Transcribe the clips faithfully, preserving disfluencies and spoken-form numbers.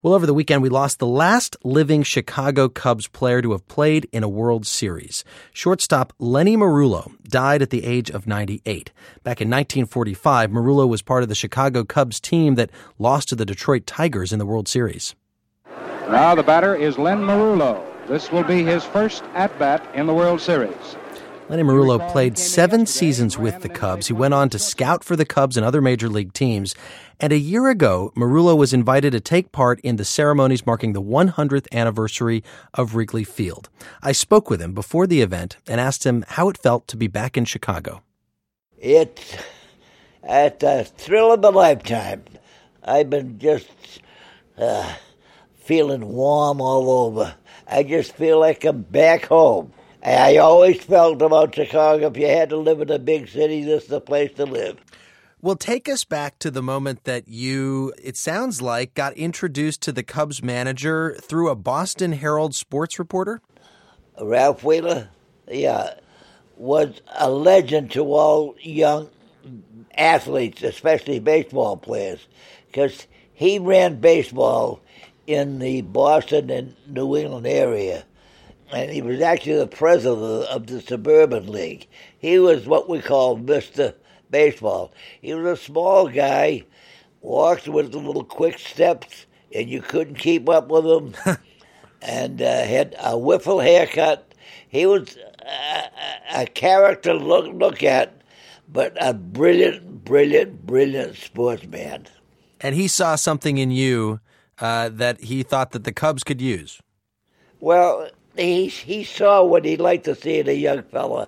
Well, over the weekend, we lost the last living Chicago Cubs player to have played in a World Series. Shortstop Lenny Marullo died at the age of ninety-eight. Back in nineteen forty-five, Marullo was part of the Chicago Cubs team that lost to the Detroit Tigers in the World Series. Now the batter is Len Marullo. This will be his first at-bat in the World Series. Lenny Marullo played seven seasons with the Cubs. He went on to scout for the Cubs and other major league teams. And a year ago, Marullo was invited to take part in the ceremonies marking the one hundredth anniversary of Wrigley Field. I spoke with him before the event and asked him how it felt to be back in Chicago. It's, it's a thrill of a lifetime. I've been just uh, feeling warm all over. I just feel like I'm back home. I always felt about Chicago, if you had to live in a big city, this is the place to live. Well, take us back to the moment that you, it sounds like, got introduced to the Cubs manager through a Boston Herald sports reporter? Ralph Wheeler, yeah, was a legend to all young athletes, especially baseball players, because he ran baseball in the Boston and New England area. And he was actually the president of the Suburban League. He was what we call Mister Baseball. He was a small guy, walked with the little quick steps, and you couldn't keep up with him, and uh, had a wiffle haircut. He was a, a character to look, look at, but a brilliant, brilliant, brilliant sportsman. And he saw something in you uh, that he thought that the Cubs could use. Well, He he saw what he'd like to see in a young fella,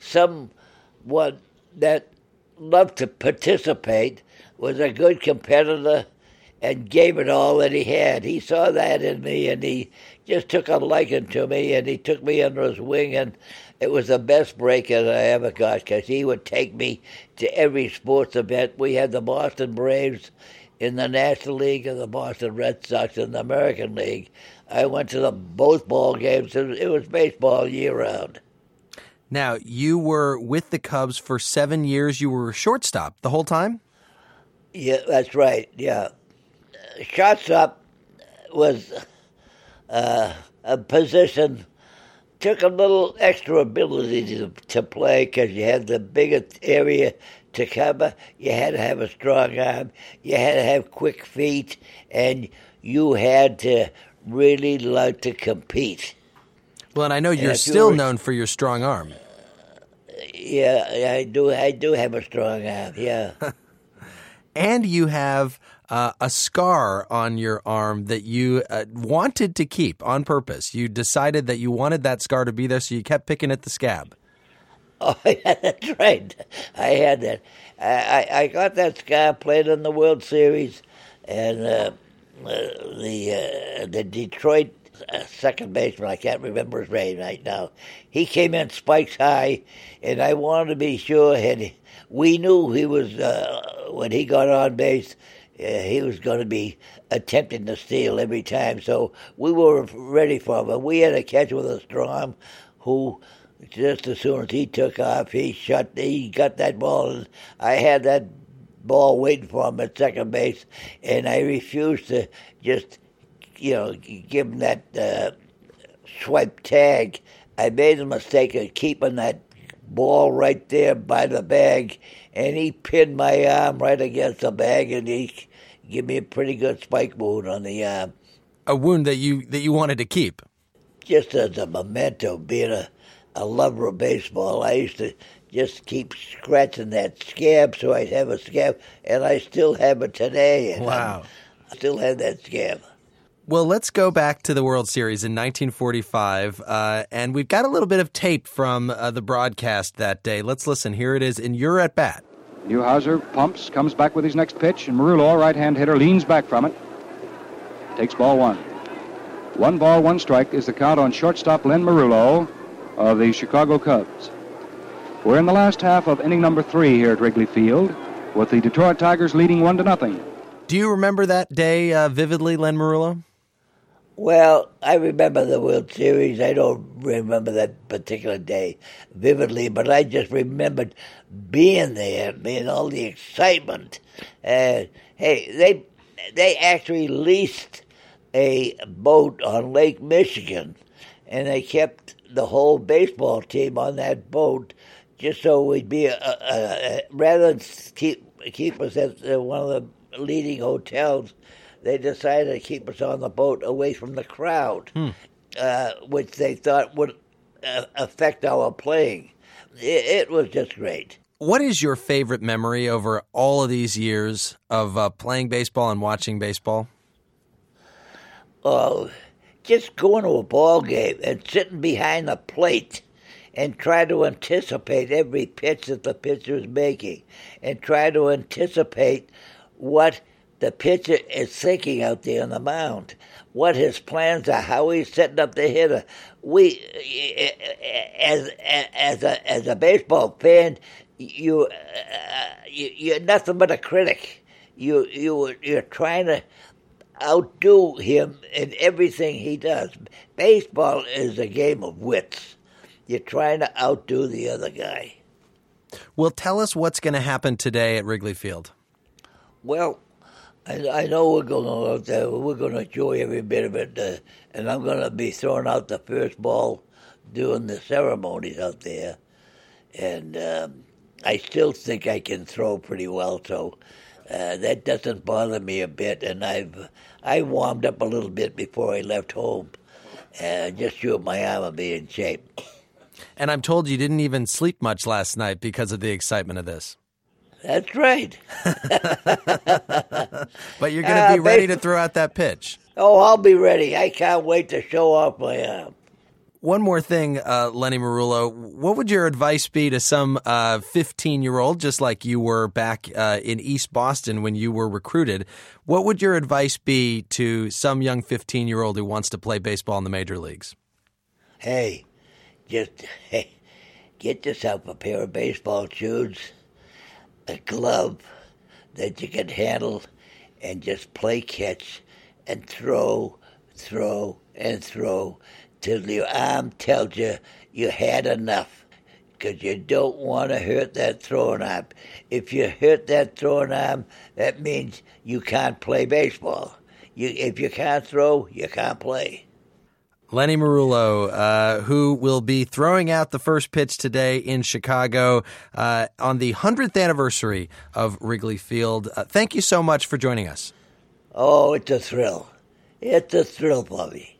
someone that loved to participate, was a good competitor, and gave it all that he had. He saw that in me, and he just took a liking to me, and he took me under his wing, and it was the best break that I ever got, because he would take me to every sports event. We had the Boston Braves in the National League and the Boston Red Sox in the American League. I went to the both ball games. It was baseball year-round. Now, you were with the Cubs for seven years. You were a shortstop the whole time? Yeah, that's right, yeah. Shortstop was uh, a position, took a little extra ability to, to play because you had the bigger area to cover. You had to have a strong arm. You had to have quick feet, and you had to really like to compete. Well, and I know you're still known for your strong arm. Yeah, I do. I do have a strong arm. Yeah. And you have uh, a scar on your arm that you uh, wanted to keep on purpose. You decided that you wanted that scar to be there, so you kept picking at the scab. Oh, yeah, that's right. I had that. I, I, I got that scar, played in the World Series, and uh, uh, the uh, the Detroit uh, second baseman, I can't remember his name right now, he came in spikes high, and I wanted to be sure. Had we knew he was uh, when he got on base, uh, he was going to be attempting to steal every time. So we were ready for him. We had a catcher with a strong who, just as soon as he took off, he shot. He got that ball, and I had that ball waiting for him at second base, and I refused to just, you know, give him that uh, swipe tag. I made a mistake of keeping that ball right there by the bag, and he pinned my arm right against the bag, and he gave me a pretty good spike wound on the arm. A wound that you that you wanted to keep? Just as a memento, being a, a lover of baseball, I used to just keep scratching that scab so I'd have a scab, and I still have it today. And wow. I still have that scab. Well, let's go back to the World Series in nineteen forty-five, uh, and we've got a little bit of tape from uh, the broadcast that day. Let's listen. Here it is in your at-bat. Newhouser pumps, comes back with his next pitch, and Marullo, right-hand hitter, leans back from it. Takes ball one. One ball, one strike is the count on shortstop Len Marullo of the Chicago Cubs. We're in the last half of inning number three here at Wrigley Field, with the Detroit Tigers leading one to nothing. Do you remember that day uh, vividly, Len Marullo? Well, I remember the World Series. I don't remember that particular day vividly, but I just remembered being there, being all the excitement. Uh, hey, they they actually leased a boat on Lake Michigan, and they kept the whole baseball team on that boat just so we'd be, a, a, a, rather than keep, keep us at one of the leading hotels, they decided to keep us on the boat away from the crowd, hmm. uh, which they thought would uh, affect our playing. It, it was just great. What is your favorite memory over all of these years of uh, playing baseball and watching baseball? Oh, just going to a ball game and sitting behind the plate and try to anticipate every pitch that the pitcher is making and try to anticipate what the pitcher is thinking out there on the mound, what his plans are, how he's setting up the hitter. We, as as a as a baseball fan, you, uh, you you're nothing but a critic. You you you're trying to outdo him in everything he does. Baseball is a game of wits. You're trying to outdo the other guy. Well, tell us what's going to happen today at Wrigley Field. Well, I, I know we're going to go out there. We're going to enjoy every bit of it, uh, and I'm going to be throwing out the first ball doing the ceremonies out there. And um, I still think I can throw pretty well, so uh, that doesn't bother me a bit. And I've I warmed up a little bit before I left home, uh, just sure my arm will be in shape. And I'm told you didn't even sleep much last night because of the excitement of this. That's right. But you're going to be uh, ready to throw out that pitch. Oh, I'll be ready. I can't wait to show off my arm. One more thing, uh, Lenny Marullo. What would your advice be to some uh, fifteen-year-old, just like you were back uh, in East Boston when you were recruited? What would your advice be to some young fifteen-year-old who wants to play baseball in the major leagues? Hey, just hey, get yourself a pair of baseball shoes, a glove that you can handle, and just play catch and throw, throw, and throw till your arm tells you you had enough, because you don't want to hurt that throwing arm. If you hurt that throwing arm, that means you can't play baseball. You, if you can't throw, you can't play. Lenny Marullo, uh, who will be throwing out the first pitch today in Chicago uh, on the hundredth anniversary of Wrigley Field. Uh, thank you so much for joining us. Oh, it's a thrill. It's a thrill, Bobby.